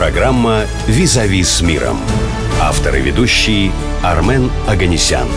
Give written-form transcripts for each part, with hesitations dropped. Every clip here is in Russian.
Программа «Визави с миром». Автор и ведущий Армен Оганесян.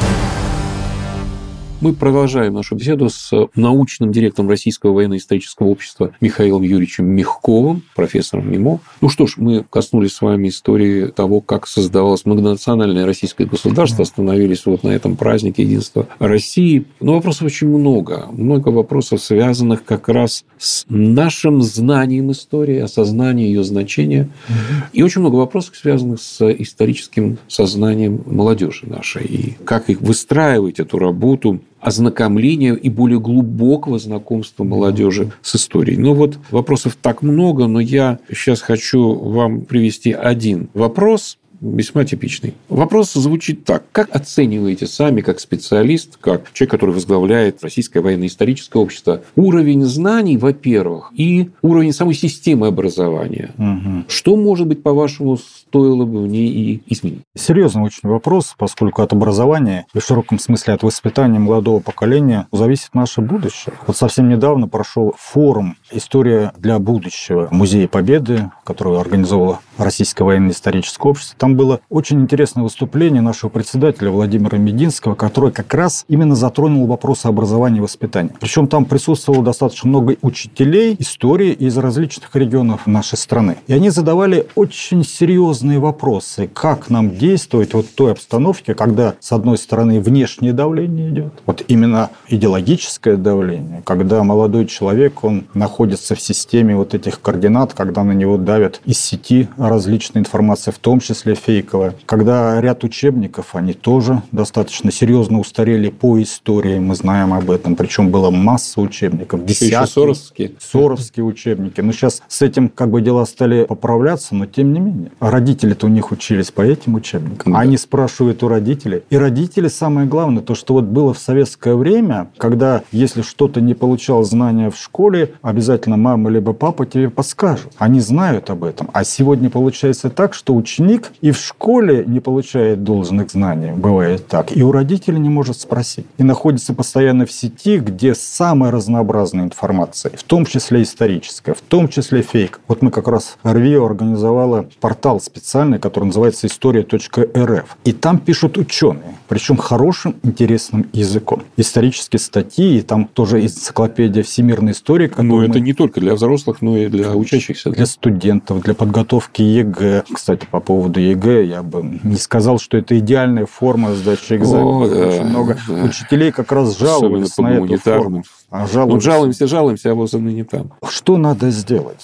Мы продолжаем нашу беседу с научным директором Российского военно-исторического общества Михаилом Юрьевичем Мягковым, профессором МИМО. Ну что ж, мы коснулись с вами истории того, как создавалось многонациональное российское государство, остановились вот на этом празднике единства России. Но вопросов очень много. Много вопросов, связанных как раз с нашим знанием истории, осознанием ее значения. И очень много вопросов, связанных с историческим сознанием молодежи нашей. И как их выстраивать, эту работу ознакомления и более глубокого знакомства молодежи с историей. Ну вот вопросов так много, но я сейчас хочу вам привести один вопрос, весьма типичный. Вопрос звучит так. Как оцениваете сами, как специалист, как человек, который возглавляет Российское военно-историческое общество, уровень знаний, во-первых, и уровень самой системы образования? Что, может быть, по-вашему, стоило бы в ней и изменить? Серьезный очень вопрос, поскольку от образования и в широком смысле от воспитания молодого поколения зависит наше будущее. Вот совсем недавно прошел форум «История для будущего» Музея Победы, который организовало Российское военно-историческое общество. Там было очень интересное выступление нашего председателя Владимира Мединского, который как раз именно затронул вопросы образования и воспитания. Причем там присутствовало достаточно много учителей истории из различных регионов нашей страны. И они задавали очень серьезные вопросы, как нам действовать вот в той обстановке, когда, с одной стороны, внешнее давление идет, вот именно идеологическое давление, когда молодой человек, он находится в системе вот этих координат, когда на него давят из сети различная информация, в том числе фейковая. Когда ряд учебников, они тоже достаточно серьезно устарели по истории, мы знаем об этом, причем была масса учебников, десятки. Соровские учебники. Но сейчас с этим как бы дела стали поправляться, но тем не менее. Родители-то у них учились по этим учебникам. Да. Они спрашивают у родителей. И родители, самое главное, то, что вот было в советское время, когда если что-то не получал знания в школе, обязательно мама либо папа тебе подскажут. Они знают об этом. А сегодня получается так, что ученик и в школе не получает должных знаний. Бывает так. И у родителей не может спросить. И находится постоянно в сети, где самая разнообразная информация, в том числе историческая, в том числе фейк. Вот мы как раз РВИО организовала портал специальный, который называется «История.рф». И там пишут ученые, причем хорошим, интересным языком. Исторические статьи, и там тоже энциклопедия всемирной истории. Но это не только для взрослых, но и для учащихся. Для студентов, для подготовки ЕГЭ. Кстати, по поводу ЕГЭ я бы не сказал, что это идеальная форма сдачи экзамена. Очень много учителей как раз жалуются на эту форму. Жалуемся, а вот они не там. Что надо сделать?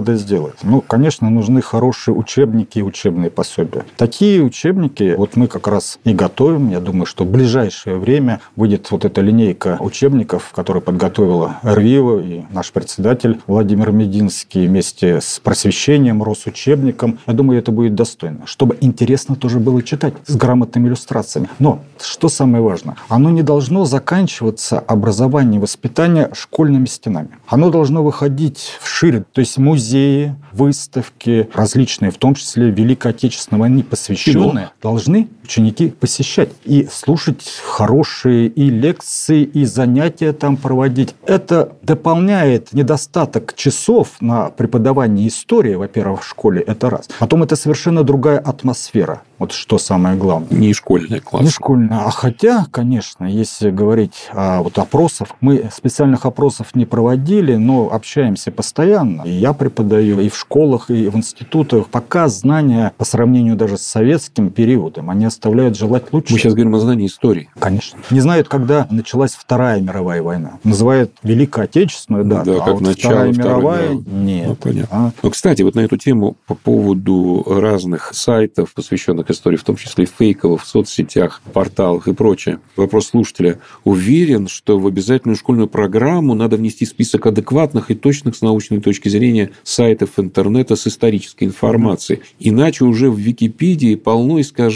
Ну, конечно, нужны хорошие учебники и учебные пособия. Такие учебники вот мы как раз и готовим. Я думаю, что в ближайшее время выйдет вот эта линейка учебников, которую подготовила РВИО и наш председатель Владимир Мединский вместе с просвещением, Росучебником. Я думаю, это будет достойно, чтобы интересно тоже было читать с грамотными иллюстрациями. Но, что самое важное, оно не должно заканчиваться образование и воспитание школьными стенами. Оно должно выходить вширь, то есть музеи, выставки различные, в том числе Великой Отечественной войне посвященные, должны ученики посещать и слушать хорошие и лекции, и занятия там проводить. Это дополняет недостаток часов на преподавание истории, во-первых, в школе, это раз. Потом это совершенно другая атмосфера. Вот что самое главное. Не школьная класс. Не школьная. А хотя, конечно, если говорить о вот опросах, мы специальных опросов не проводили, но общаемся постоянно. И я преподаю и в школах, и в институтах. Пока знания по сравнению даже с советским периодом, они оставляют желать лучшего. Мы сейчас говорим о знании истории. Конечно. Не знают, когда началась Вторая мировая война. Называют Великой Отечественную, да. Да, как вот начало Вторая мировая нет. Ну, понятно. Но, кстати, вот на эту тему по поводу разных сайтов, посвященных истории, в том числе фейковых, в соцсетях, порталах и прочее. Вопрос слушателя. Уверен, что в обязательную школьную программу надо внести список адекватных и точных с научной точки зрения сайтов интернета с исторической информацией. Иначе уже в Википедии полно искажений относительно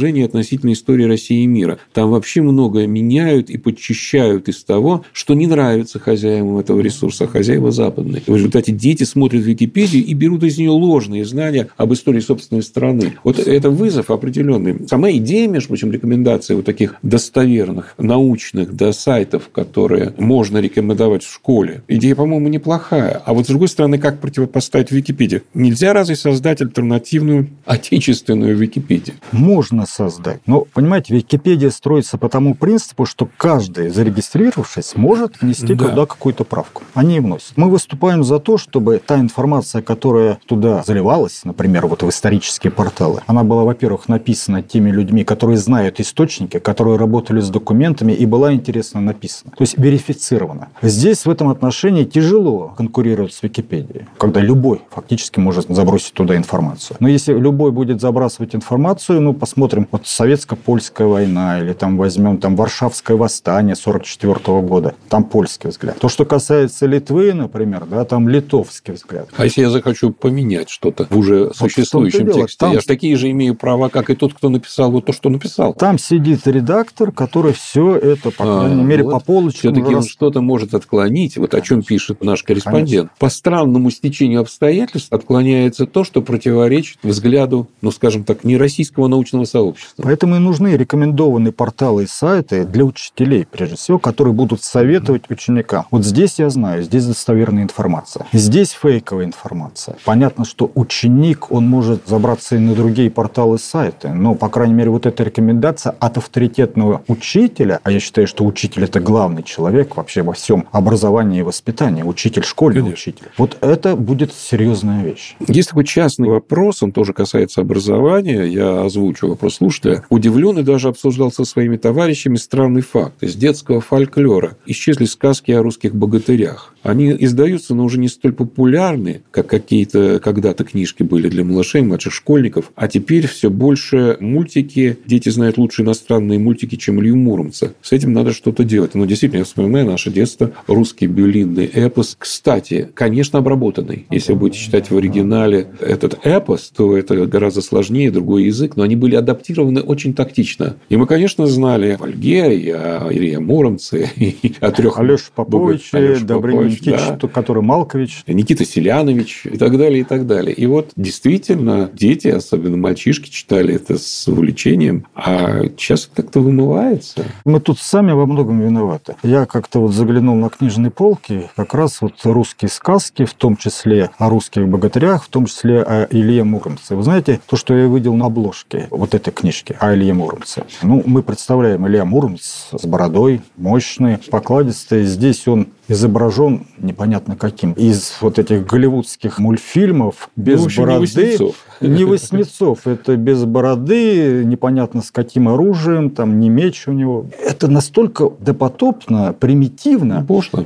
относительно истории России и мира. Там вообще многое меняют и подчищают из того, что не нравится хозяевам этого ресурса, а хозяева западные. В результате дети смотрят Википедию и берут из нее ложные знания об истории собственной страны. Вот это вызов определенный. Сама идея, между прочим, рекомендации вот таких достоверных, научных сайтов, которые можно рекомендовать в школе, идея, по-моему, неплохая. А вот с другой стороны, как противопоставить Википедию? Нельзя разве создать альтернативную отечественную Википедию? Можно создать. Но, понимаете, Википедия строится по тому принципу, что каждый, зарегистрировавшись, может внести туда какую-то правку. Они и вносят. Мы выступаем за то, чтобы та информация, которая туда заливалась, например, вот в исторические порталы, она была, во-первых, написана теми людьми, которые знают источники, которые работали с документами, и была интересно написана. То есть верифицирована. Здесь в этом отношении тяжело конкурировать с Википедией, когда любой фактически может забросить туда информацию. Но если любой будет забрасывать информацию, посмотрим, вот советско-польская война, или там возьмем Варшавское восстание 1944 года, там польский взгляд. То, что касается Литвы, например, там литовский взгляд. А если я захочу поменять что-то в уже существующем тексте, я же такие же имею права, как и тот, кто написал вот то, что написал. Там сидит редактор, который все это, по крайней мере, по полочкам... Все-таки он что-то может отклонить, вот о чем пишет наш корреспондент. Конечно. По странному стечению обстоятельств отклоняется то, что противоречит взгляду, скажем так, не российского научного сообщества. Поэтому и нужны рекомендованные порталы и сайты для учителей, прежде всего, которые будут советовать ученикам. Вот здесь я знаю, здесь достоверная информация. Здесь фейковая информация. Понятно, что ученик, он может забраться и на другие порталы и сайты, но, по крайней мере, вот эта рекомендация от авторитетного учителя, а я считаю, что учитель – это главный человек вообще во всем образовании и воспитании, учитель, школьный учитель. Вот это будет серьезная вещь. Есть такой частный вопрос, он тоже касается образования. Я озвучу вопрос слушателя. Удивлен и даже обсуждал со своими товарищами странный факт. Из детского фольклора исчезли сказки о русских богатырях. Они издаются, но уже не столь популярны, как какие-то когда-то книжки были для малышей, младших школьников. А теперь все больше мультики. Дети знают лучше иностранные мультики, чем Илью Муромца. С этим надо что-то делать. Но действительно, я вспоминаю наше детство. Русский былинный эпос. Кстати, конечно, обработанный. Если вы будете читать в оригинале этот эпос, то это гораздо сложнее, другой язык. Но они были адаптированы очень тактично. И мы, конечно, знали о Вальге, и о Илье Муромце, и о трех... Алёше Поповиче, Добрыне Никитич, который Малкович. Никита Селянович и так далее, и так далее. И вот действительно дети, особенно мальчишки, читали это с увлечением, а сейчас это как-то вымывается. Мы тут сами во многом виноваты. Я как-то заглянул на книжные полки, как раз русские сказки, в том числе о русских богатырях, в том числе о Илье Муромце. Вы знаете, то, что я видел на обложке вот этой книжки о Илье Муромце. Мы представляем Илья Муромец с бородой, мощный, покладистый. Здесь он изображен непонятно каким. Из вот этих голливудских мультфильмов без бороды. Не Васнецов. Это без бороды, непонятно с каким оружием, там не меч у него. Это настолько допотопно, примитивно. Пошло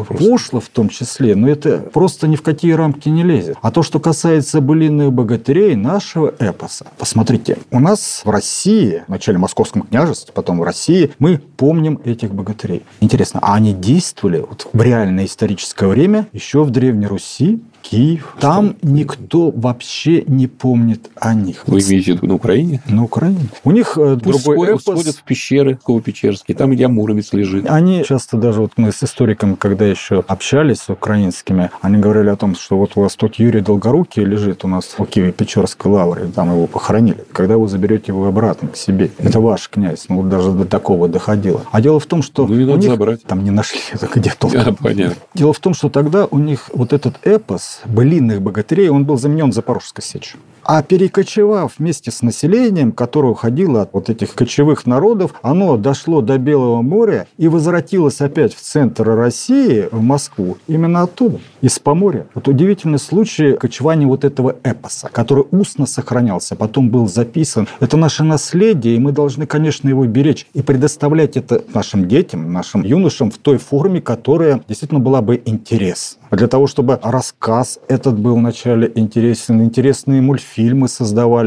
в том числе. Но это просто ни в какие рамки не лезет. А то, что касается былинных богатырей нашего эпоса. Посмотрите, у нас в России, вначале в Московском княжестве, потом в России, мы помним этих богатырей. Интересно, а они действовали в реальное историческое время еще в Древней Руси, Киев. Там никто вообще не помнит о них. Вы имеете в виду на Украине? На Украине. У них другой эпос. Сходят в пещеры Псково-Печерские, там Илья Муромец лежит. Они часто даже, мы с историками, когда еще общались с украинскими, они говорили о том, что вот у вас тут Юрий Долгорукий лежит у нас в Киево-Печерской лавре, там его похоронили. Когда вы заберете его обратно к себе, это ваш князь. Даже до такого доходило. А дело в том, что не надо забрать. Там не нашли, это где-то. Понятно. Дело в том, что тогда у них вот этот эпос былинных богатырей, он был заменен Запорожской сечью. А перекочевав вместе с населением, которое уходило от вот этих кочевых народов, оно дошло до Белого моря и возвратилось опять в центр России, в Москву, именно оттуда, из Поморья. Вот удивительный случай кочевания вот этого эпоса, который устно сохранялся, потом был записан. Это наше наследие, и мы должны, конечно, его беречь и предоставлять это нашим детям, нашим юношам в той форме, которая действительно была бы интересна. Для того, чтобы рассказ этот был вначале интересен, интересные мультфильмы создавались.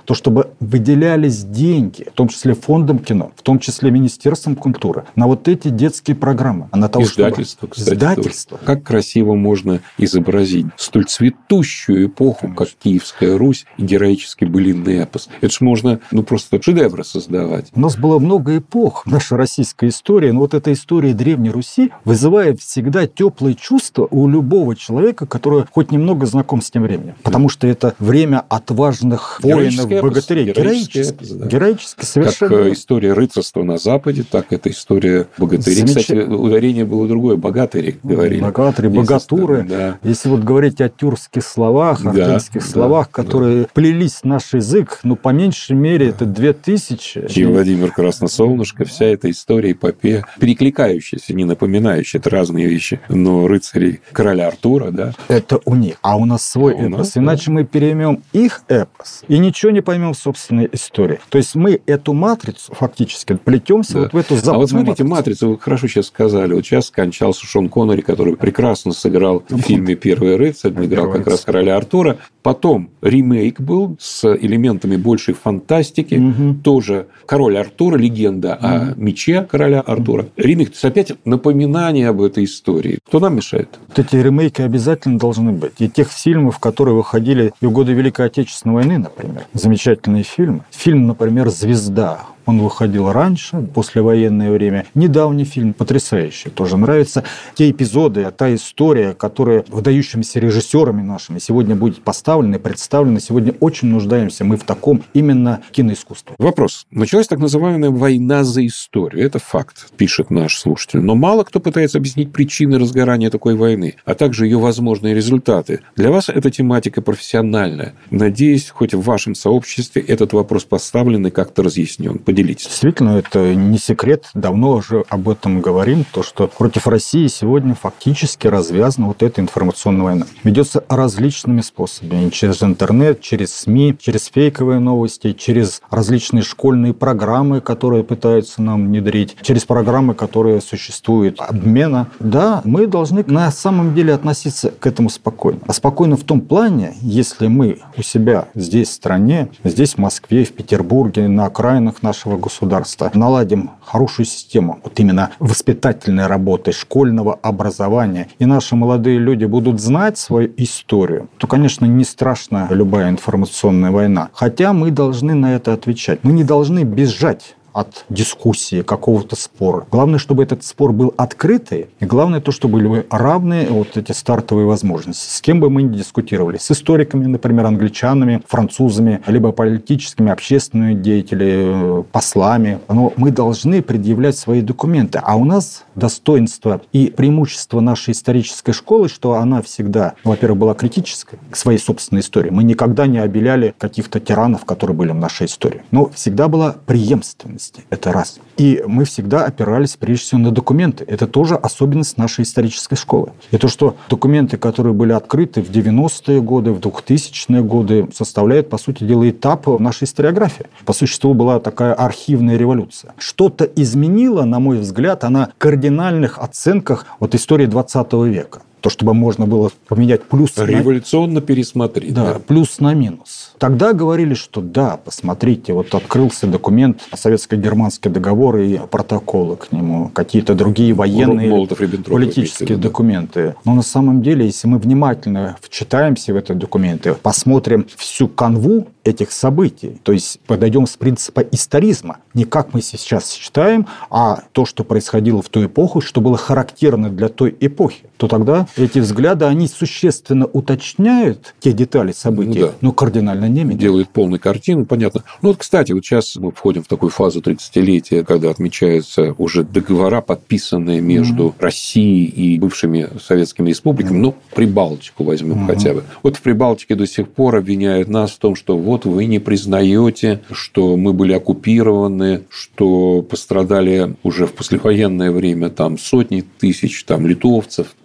то чтобы выделялись деньги, в том числе фондом кино, в том числе Министерством культуры, на вот эти детские программы. А на того, издательство, кстати. Издательство. Как красиво можно изобразить столь цветущую эпоху, как Киевская Русь и героический былинный эпос. Это ж можно, просто шедевры создавать. У нас было много эпох в нашей российской истории, но вот эта история Древней Руси вызывает всегда теплые чувства у любого человека, который хоть немного знаком с тем временем. Потому что это время отважных воинов, богатырей. Героически совершенно. Как история рыцарства на Западе, так это история богатырей. Кстати, ударение было другое. Богатыри говорили. Богатыри, богатуры. Да. Если вот говорить о тюркских словах, артельских словах, которые плелись в наш язык, по меньшей мере, это 2000. И Владимир Красносолнышко, вся эта история, эпопея, перекликающаяся, не напоминающая, это разные вещи, но рыцари короля Артура, да. Это у них. А у нас свой эпос. Иначе мы переймем их эпос и ничего не поймем в собственной истории. То есть мы эту матрицу фактически плетемся вот в эту западную А вот смотрите, матрицу, вы хорошо сейчас сказали. Вот сейчас скончался Шон Коннери, который прекрасно сыграл в фильме «Первый рыцарь», играл как раз короля Артура. Потом ремейк был с элементами большей фантастики. Тоже «Король Артура», легенда о мече короля Артура. Ремейк, то есть опять напоминание об этой истории. Кто нам мешает? Вот эти ремейки обязательно должны быть. И тех фильмов, которые выходили и в годы Великой Отечественной войны, например. Замечательные фильмы. Фильм, например, «Звезда». Он выходил раньше, послевоенное время. Недавний фильм, потрясающий, тоже нравится. Те эпизоды, та история, которая выдающимися режиссерами нашими сегодня будет поставлена, представлена. Сегодня очень нуждаемся мы в таком именно киноискусстве. Вопрос. Началась так называемая война за историю. Это факт, пишет наш слушатель. Но мало кто пытается объяснить причины разгорания такой войны, а также ее возможные результаты. Для вас эта тематика профессиональная. Надеюсь, хоть в вашем сообществе этот вопрос поставлен и как-то разъяснен. Поделитесь. Действительно, это не секрет. Давно уже об этом говорим. То, что против России сегодня фактически развязана вот эта информационная война. Ведется различными способами. Через интернет, через СМИ, через фейковые новости, через различные школьные программы, которые пытаются нам внедрить, через программы, которые существуют, обмена. Да, мы должны на самом деле относиться к этому спокойно. А спокойно в том плане, если мы у себя здесь в стране, здесь в Москве, в Петербурге, на окраинах нашего государства наладим хорошую систему вот именно воспитательной работы, школьного образования, и наши молодые люди будут знать свою историю, то, конечно, не страшна любая информационная война. Хотя мы должны на это отвечать. Мы не должны бежать от дискуссии, какого-то спора. Главное, чтобы этот спор был открытый, и главное то, чтобы были равные вот эти стартовые возможности. С кем бы мы ни дискутировали. С историками, например, англичанами, французами, либо политическими, общественными деятелями, послами. Но мы должны предъявлять свои документы. А у нас достоинство и преимущество нашей исторической школы, что она всегда, во-первых, была критической к своей собственной истории. Мы никогда не обеляли каких-то тиранов, которые были в нашей истории. Но всегда была преемственность. Это раз. И мы всегда опирались, прежде всего, на документы. Это тоже особенность нашей исторической школы. И то, что документы, которые были открыты в 90-е годы, в 2000-е годы, составляют, по сути дела, этап нашей историографии. По существу была такая архивная революция. Что-то изменило, на мой взгляд, она в кардинальных оценках от истории 20 века. То, чтобы можно было поменять плюс... Революционно пересмотреть. Да, плюс на минус. Тогда говорили, что да, посмотрите, вот открылся документ, советско-германский договор и протоколы к нему, какие-то другие военные политические документы. Но на самом деле, если мы внимательно вчитаемся в эти документы, посмотрим всю канву этих событий, то есть подойдем с принципа историзма, не как мы сейчас считаем, а то, что происходило в ту эпоху, что было характерно для той эпохи, то тогда эти взгляды, они существенно уточняют те детали событий, но кардинально не меняют. Делают полную картину, понятно. Ну вот, кстати, вот сейчас мы входим в такую фазу 30-летия, когда отмечаются уже договора, подписанные между Россией и бывшими советскими республиками, ну, Прибалтику возьмем хотя бы. Вот в Прибалтике до сих пор обвиняют нас в том, что вот вы не признаете, что мы были оккупированы, что пострадали уже в послевоенное время там сотни тысяч там литовцев,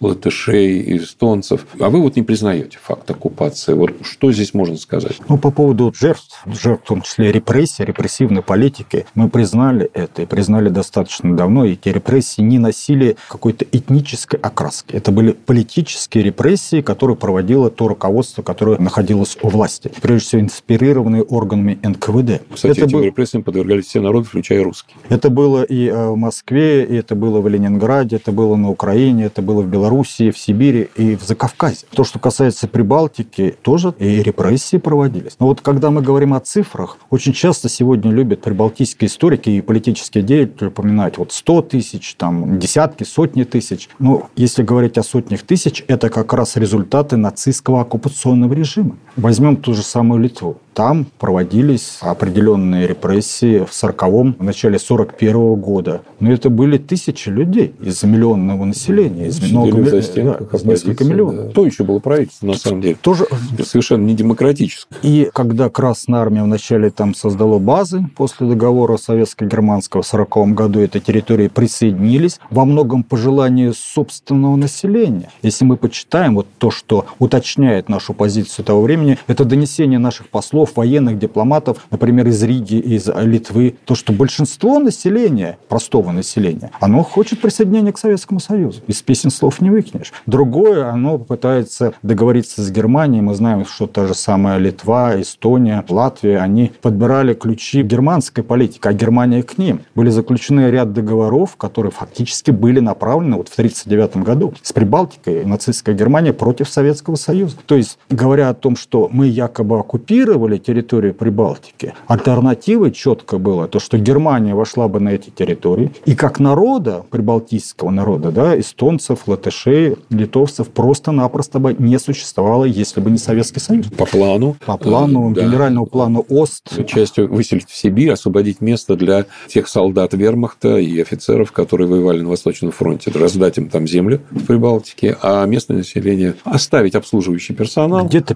латышей, эстонцев. А вы вот не признаете факт оккупации. Вот что здесь можно сказать? Ну, по поводу жертв, в том числе репрессий, репрессивной политики, мы признали это и признали достаточно давно. И эти репрессии не носили какой-то этнической окраски. Это были политические репрессии, которые проводило то руководство, которое находилось у власти. Прежде всего, инспирированные органами НКВД. Кстати, этим репрессиям подвергались все народы, включая русские. Это было и в Москве, и это было в Ленинграде, это было на Украине, это было в Белоруссии, в Сибири и в Закавказье. То, что касается Прибалтики, тоже и репрессии проводились. Но вот когда мы говорим о цифрах, очень часто сегодня любят прибалтийские историки и политические деятели упоминать 100 тысяч, десятки, сотни тысяч. Но если говорить о сотнях тысяч, это как раз результаты нацистского оккупационного режима. Возьмем ту же самую Литву. Там проводились определенные репрессии в 40-м, в начале 41-го года. Но это были тысячи людей из миллионного населения, из нескольких миллионов. Да. То еще было правительство, на самом деле. Тоже совершенно не демократическое. И когда Красная Армия вначале там создала базы после договора советско-германского в 1940 году, этой территории присоединились во многом по желанию собственного населения. Если мы почитаем то, что уточняет нашу позицию того времени, это донесение наших послов, военных, дипломатов, например, из Риги, из Литвы, то, что большинство населения, простого населения, оно хочет присоединения к Советскому Союзу. Из песен слов не выкинешь. Другое, оно пытается договориться с Германией. Мы знаем, что та же самая Литва, Эстония, Латвия, они подбирали ключи германской политики, а Германия к ним. Были заключены ряд договоров, которые фактически были направлены в 1939 году с Прибалтикой, нацистская Германия против Советского Союза. То есть, говоря о том, что мы якобы оккупировали территорию Прибалтики, альтернативой четко было то, что Германия вошла бы на эти территории, и как народа, прибалтийского народа, эстонцев, латышей, литовцев, просто-напросто бы не существовало, если бы не Советский Союз. По плану генерального плана ОСТ. Частью выселить в Сибирь, освободить место для тех солдат вермахта и офицеров, которые воевали на Восточном фронте, раздать им там землю в Прибалтике, а местное население оставить обслуживающий персонал. Где-то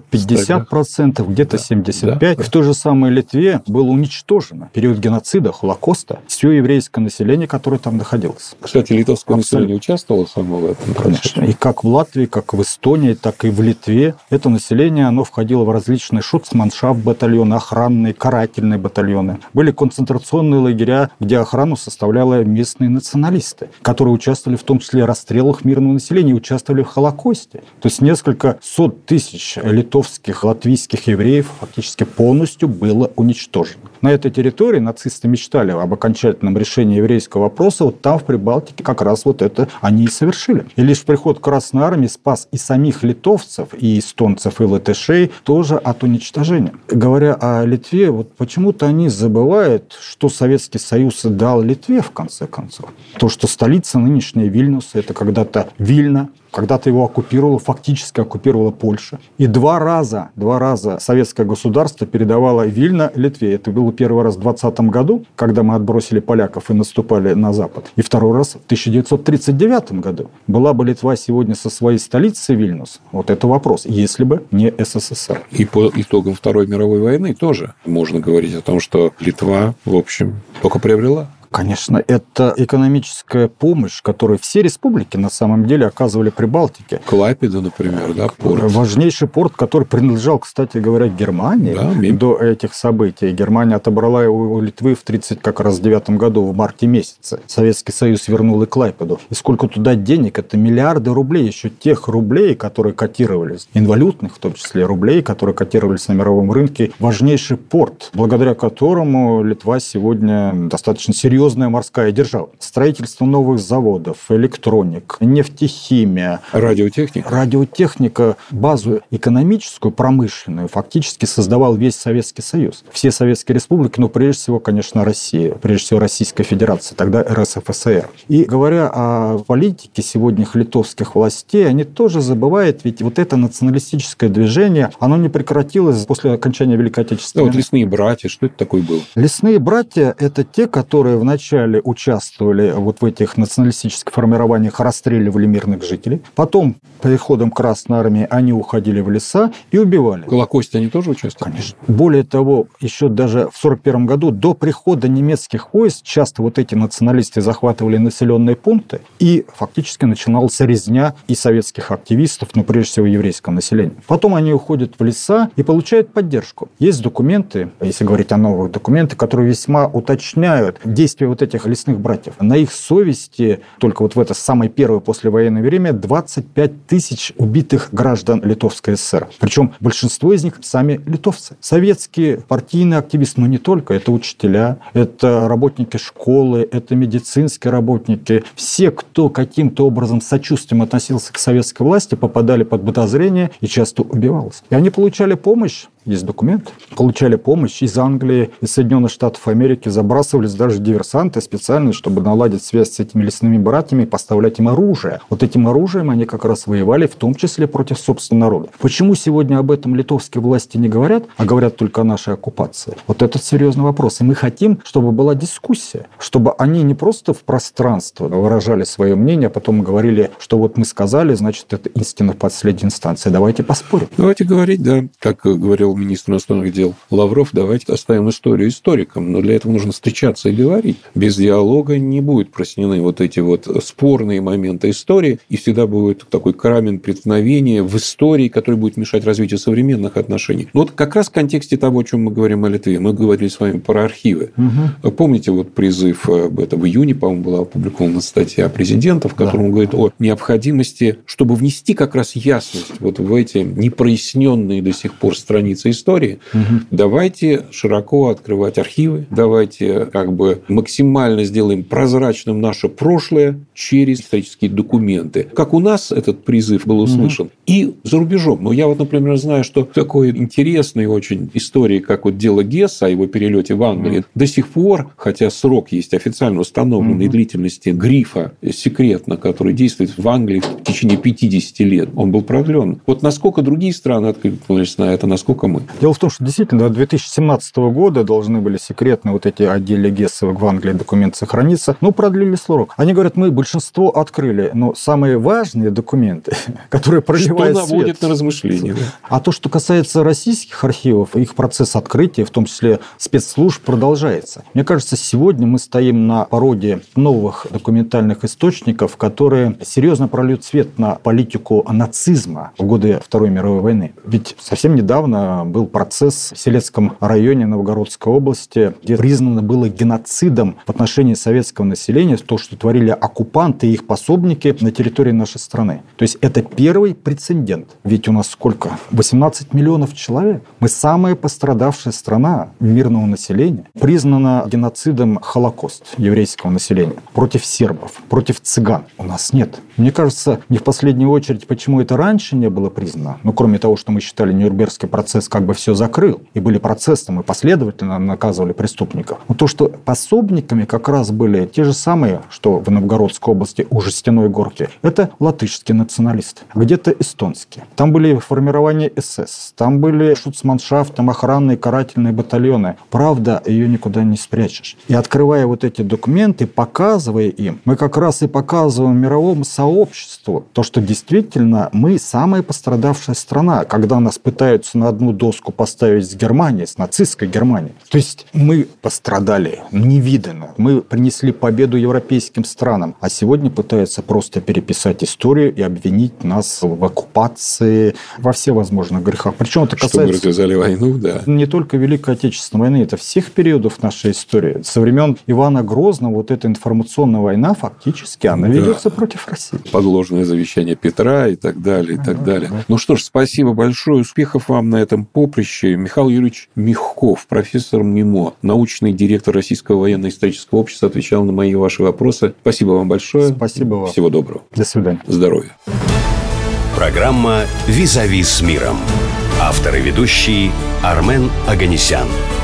50%, где-то 75%. В той же самой Литве было уничтожено в период геноцида, Холокоста, все еврейское население, которое там находилось. Кстати, литовское население участвовало само в этом? Конечно. И как в Латвии, как в Эстонии, так и в Литве это население, оно входило в различные шуцманшафт-батальоны, охранные, карательные батальоны. Были концентрационные лагеря, где охрану составляли местные националисты, которые участвовали в том числе в расстрелах мирного населения, участвовали в Холокосте. То есть несколько сот тысяч литовских, латвийских евреев фактически полностью было уничтожено. На этой территории нацисты мечтали об окончательном решении еврейского вопроса. Там, в Прибалтике, как раз это они и совершили. И лишь приход Красной Армии спас и самих литовцев, и эстонцев, и латышей тоже от уничтожения. Говоря о Литве, почему-то они забывают, что Советский Союз дал Литве, в конце концов. То, что столица нынешняя Вильнюс, это когда-то Вильна, когда-то его фактически оккупировала Польша. И два раза советское государство передавало Вильно Литве. Это было первый раз в 2020 году, когда мы отбросили поляков и наступали на Запад. И второй раз в 1939 году. Была бы Литва сегодня со своей столицей Вильнюс? Это вопрос. Если бы не СССР. И по итогам Второй мировой войны тоже можно говорить о том, что Литва, в общем, только приобрела. Конечно, это экономическая помощь, которую все республики на самом деле оказывали Прибалтике. Клайпеда, например, порт. Важнейший порт, который принадлежал, кстати говоря, Германии до этих событий. Германия отобрала его у Литвы в 1939 году, в марте месяце. Советский Союз вернул и Клайпеду. И сколько туда денег? Это миллиарды рублей. Еще тех рублей, которые котировались, инвалютных в том числе рублей, которые котировались на мировом рынке. Важнейший порт, благодаря которому Литва сегодня достаточно серьезная морская держава. Строительство новых заводов, электроник, нефтехимия, радиотехника, базу экономическую, промышленную фактически создавал весь Советский Союз. Все советские республики, прежде всего, конечно, Россия, прежде всего Российская Федерация, тогда РСФСР. И говоря о политике сегодняшних литовских властей, они тоже забывают, ведь это националистическое движение, оно не прекратилось после окончания Великой Отечественной войны. Лесные братья, что это такое было? Лесные братья – это те, которые в вначале участвовали вот в этих националистических формированиях, расстреливали мирных жителей. Потом, приходом Красной Армии, они уходили в леса и убивали. В Голокосте они тоже участвовали? Конечно. Более того, еще даже в 1941 году, до прихода немецких войск, часто вот эти националисты захватывали населенные пункты, и фактически начиналась резня и советских активистов, но прежде всего еврейского населения. Потом они уходят в леса и получают поддержку. Есть документы, если говорить о новых документах, которые весьма уточняют действия вот этих лесных братьев. На их совести только вот в это самое первое послевоенное время 25 тысяч убитых граждан Литовской ССР. Причем большинство из них сами литовцы. Советские партийные активисты, но не только. Это учителя, это работники школы, это медицинские работники. Все, кто каким-то образом с сочувствием относился к советской власти, попадали под подозрение и часто убивался. И они получали помощь. Есть документ. Получали помощь из Англии, из Соединенных Штатов Америки. Забрасывались даже диверсанты специально, чтобы наладить связь с этими лесными братьями и поставлять им оружие. Вот этим оружием они как раз воевали, в том числе против собственного народа. Почему сегодня об этом литовские власти не говорят, а говорят только о нашей оккупации? Вот этот серьезный вопрос. И мы хотим, чтобы была дискуссия, чтобы они не просто в пространство выражали свое мнение, а потом говорили, что вот мы сказали, значит, это истина в последней инстанции. Давайте поспорим. Давайте говорить, да, как говорил министр иностранных дел Лавров, давайте оставим историю историкам, но для этого нужно встречаться и говорить. Без диалога не будут прояснены вот эти вот спорные моменты истории, и всегда будет такой камень преткновения в истории, который будет мешать развитию современных отношений. Но вот как раз в контексте того, о чем мы говорим о Литве, мы говорили с вами про архивы. Угу. Помните вот призыв, это в июне, по-моему, была опубликована статья президента, в котором он говорит о необходимости, чтобы внести как раз ясность вот в эти непроясненные до сих пор страницы истории, давайте широко открывать архивы, давайте как бы максимально сделаем прозрачным наше прошлое через исторические документы. Как у нас этот призыв был услышан, и за рубежом. Но я вот, например, знаю, что такой интересной очень истории, как вот дело Гесса о его перелете в Англию, до сих пор, хотя срок есть официально установленной длительности грифа секретно, который действует в Англии в течение 50 лет, он был продлен. Вот насколько другие страны откликнулись на это, насколько мы? Дело в том, что действительно до 2017 года должны были секретно вот эти о деле Гесса в Англии документы сохраниться, но продлили срок. Они говорят, мы большинство открыли, но самые важные документы, которые проливают свет. Что наводит на размышления. Да? А то, что касается российских архивов, их процесс открытия, в том числе спецслужб, продолжается. Мне кажется, сегодня мы стоим на пороге новых документальных источников, которые серьезно прольют свет на политику нацизма в годы Второй мировой войны. Ведь совсем недавно был процесс в Селецком районе Новгородской области, где признано было геноцидом в отношении советского населения то, что творили оккупанты и их пособники на территории нашей страны. То есть это первый прецедент. Ведь у нас сколько? 18 миллионов человек. Мы самая пострадавшая страна мирного населения. Признана геноцидом Холокост еврейского населения против сербов, против цыган. У нас нет. Мне кажется, не в последнюю очередь, почему это раньше не было признано, ну, кроме того, что мы считали, Нюрнбергский процесс как бы все закрыл, и были процессы, мы последовательно наказывали преступников. Но то, что пособниками как раз были те же самые, что в Новгородской области у Жестяной горки, это латышские националисты, где-то эстонские. Там были формирования СС, там были шуцманшафт, там охранные карательные батальоны. Правда, ее никуда не спрячешь. И открывая вот эти документы, показывая им, мы как раз и показываем мировому сообществу то, что действительно мы самая пострадавшая страна, когда нас пытаются на одну доску поставить с Германией, с нацистской Германией. То есть мы пострадали невиданно. Мы принесли победу европейским странам, а сегодня пытаются просто переписать историю и обвинить нас в оккупации, во всевозможных грехах. Причем это касается... Чтобы развязали войну, да. Не только Великой Отечественной войны, это всех периодов нашей истории. Со времен Ивана Грозного вот эта информационная война фактически, она ведется против России. Подложное завещание Петра и так далее, и так далее. Ну что ж, спасибо большое. Успехов вам на этом поприще. Михаил Юрьевич Мягков, профессор МИМО, научный директор Российского военно-исторического общества, отвечал на мои и ваши вопросы. Спасибо вам большое. Спасибо вам. Всего доброго. До свидания. Здоровья. Программа «Визави с миром». Автор и ведущий Армен Оганесян.